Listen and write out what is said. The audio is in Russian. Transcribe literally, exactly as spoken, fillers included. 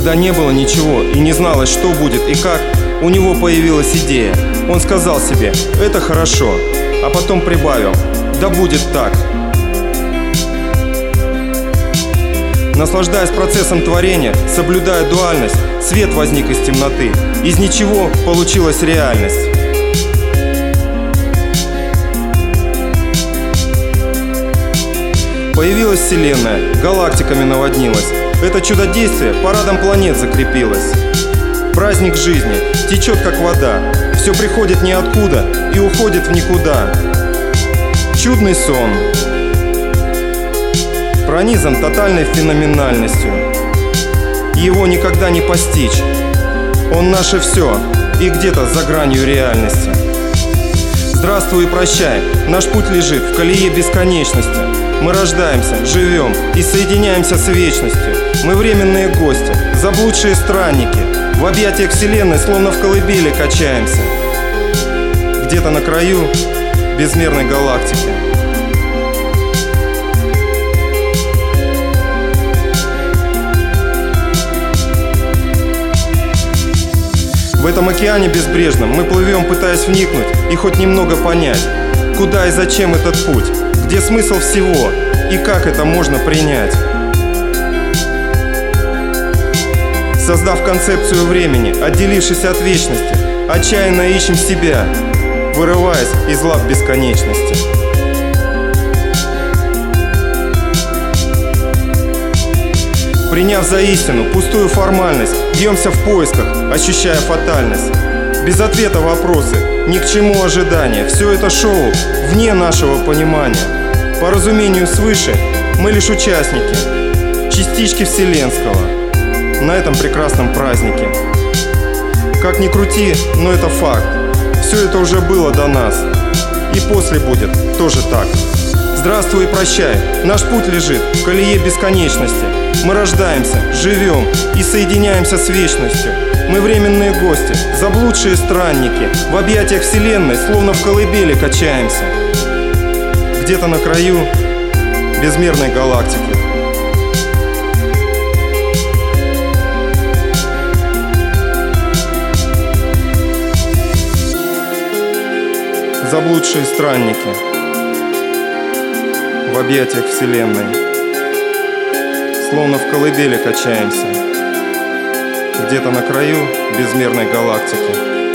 Когда не было ничего и не зналось, что будет и как, у него появилась идея. Он сказал себе: «Это хорошо», а потом прибавил: «Да будет так». Наслаждаясь процессом творения, соблюдая дуальность, свет возник из темноты. Из ничего получилась реальность. Появилась Вселенная, галактиками наводнилась. Это чудодействие парадом планет закрепилось. Праздник жизни течет как вода, все приходит ниоткуда и уходит в никуда. Чудный сон пронизан тотальной феноменальностью. Его никогда не постичь. Он наше все и где-то за гранью реальности. Здравствуй и прощай, наш путь лежит в колее бесконечности. Мы рождаемся, живем и соединяемся с вечностью. Мы временные гости, заблудшие странники. В объятиях Вселенной словно в колыбели качаемся. Где-то на краю безмерной галактики. В этом океане безбрежном мы плывем, пытаясь вникнуть и хоть немного понять, куда и зачем этот путь, где смысл всего и как это можно принять. Создав концепцию времени, отделившись от вечности, отчаянно ищем себя, вырываясь из лап бесконечности. Приняв за истину пустую формальность, бьемся в поисках, ощущая фатальность. Без ответа вопросы, ни к чему ожидания. Все это шоу вне нашего понимания. По разумению свыше мы лишь участники, частички вселенского на этом прекрасном празднике. Как ни крути, но это факт. Все это уже было до нас. И после будет тоже так. Здравствуй и прощай, наш путь лежит в колее бесконечности. Мы рождаемся, живем и соединяемся с вечностью. Мы временные гости, заблудшие странники. В объятиях Вселенной словно в колыбели качаемся. Где-то на краю безмерной галактики. Заблудшие странники в объятиях Вселенной. Словно в колыбели качаемся. Где-то на краю безмерной галактики.